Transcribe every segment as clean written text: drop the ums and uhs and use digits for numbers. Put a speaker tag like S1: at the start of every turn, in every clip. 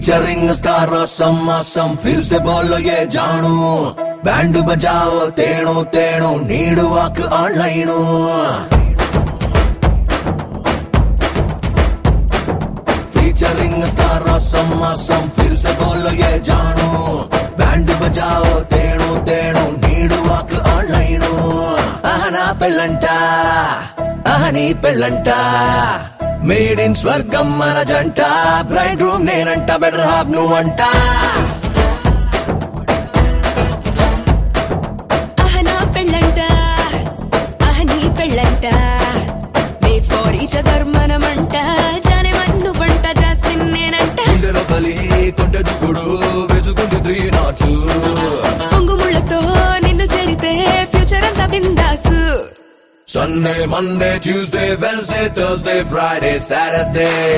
S1: Featuring star असम असम फिर से बोलो ये जानू बैंड बजाओ तेणु तेणु need walk online featuring star असम असम फिर से बोलो ये जानू बैंड बजाओ तेणु तेणु नीड वाक ऑनलाइन अहना पेल्लंट अहनी पेल्लंट మేడ్ ఇన్ స్వర్గం మన జంట బ్రైడ్ రూమ్ నేనంట బెటర్ హాఫ్ నువ్వంట
S2: అహనా పెళ్ళంట అహనీ పెళ్ళంట మేడ్ ఫర్ ఈచ్ అదర్ మనమంట జానే మన్ను వంట జాస్మిన్ నేనంట
S1: గుండెలో కలి కొంటె దుక్కుడు వెతుకుంది 3 నాట్స్
S2: పొంగుముళ్ళతో నిన్ను చెడితే ఫ్యూచర్ అంతా బిందాసు
S1: Sunday, Monday, Tuesday, Wednesday, Thursday, Friday, Saturday.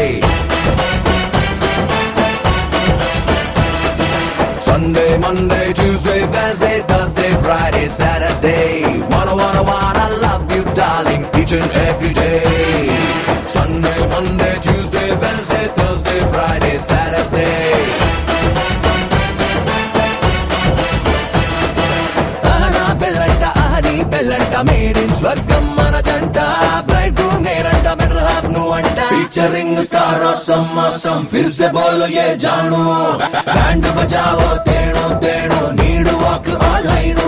S1: Sunday, Monday, Tuesday, Wednesday, Thursday, Friday, Saturday. Wanna, love you, darling, each and every day. Sunday, Monday, Tuesday, Wednesday, Thursday, Friday, Saturday. Ahana bellanta, made in Swargam. Bride room नेरंटा better half नुवंटा featuring star असम असम फिर से बोलो ये जानू band बजाओ तेणु तेणु नीड वाक ऑनलाइन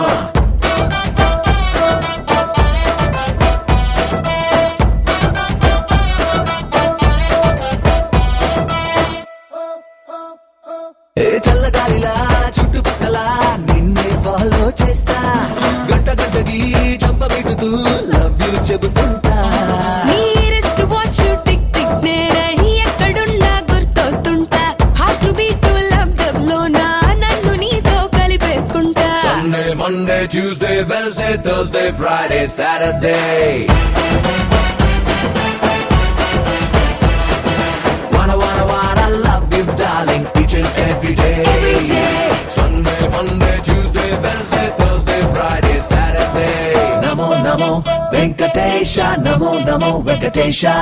S1: ఏ చల్లగాలిలా చుట్టుపక్కల నిన్నే ఫాలో చేస్తా గంట గంటకి చంప పెట్టుతూ లవ్ యూ చెబుతుంటా
S2: నీ రిస్ట్ వాచ్ టిక్ టిక్ నేనై ఎక్కడున్నా గుర్తొస్తుంటా హార్ట్ బీట్ లవ్ డబ్ లోనా నన్ను నీతో కలిపేసుకుంటా
S1: Sunday Monday Tuesday Wednesday Thursday Friday Saturday wanna love you darling each and every day Sunday Monday Tuesday Wednesday Thursday Friday Saturday namo namo venkatesha namo namo venkatesha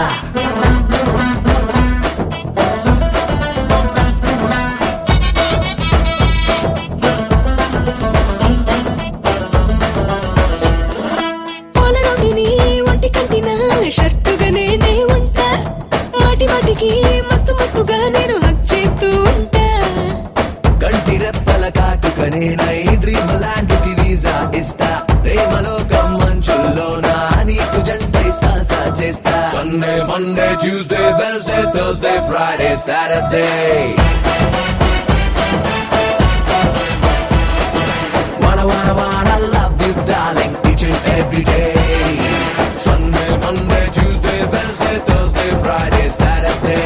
S2: పోలరోడిని ఒంటి కంటిన షర్టుగా నేనే ఉంటా మాటి మాటికి మస్తు మస్తుగా నేను హక్ చేస్తూ ఉంటా
S1: కంటి రెప్పల కాటుకనే నై డ్రీమ్ ల్యాండ్ కి వీసా ఇస్తా ప్రేమలోకం మంచుల్లోనా నీకు జంటై సాల్సా చేస్తా Sunday Monday Tuesday Wednesday Thursday Friday Saturday wanna love you darling each and every day Sunday Monday Tuesday Wednesday Thursday Friday Saturday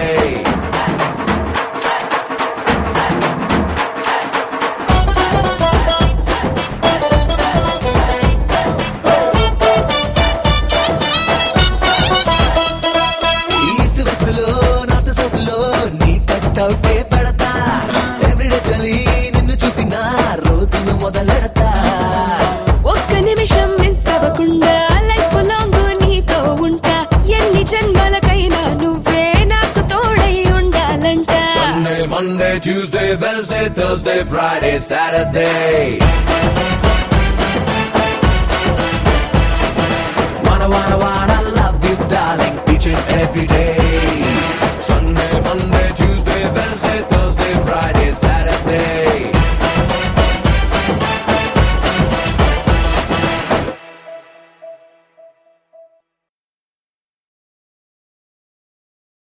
S1: east west లో నార్త్ సౌత్ లో నీ కట్అవుటే పెడతా ఎవ్రీడే చలి నిన్ను చూసిన రోజును మొదలెడతా
S2: ఒక్క నిమిషం మిస్ అవ్వకుండా లైఫ్ లాంగ్ నీతో ఉంటా ఎన్ని జన్మలకైనా నువ్వే నాకు తోడై ఉండాలంట
S1: Sunday Monday Tuesday Wednesday Thursday Friday Saturday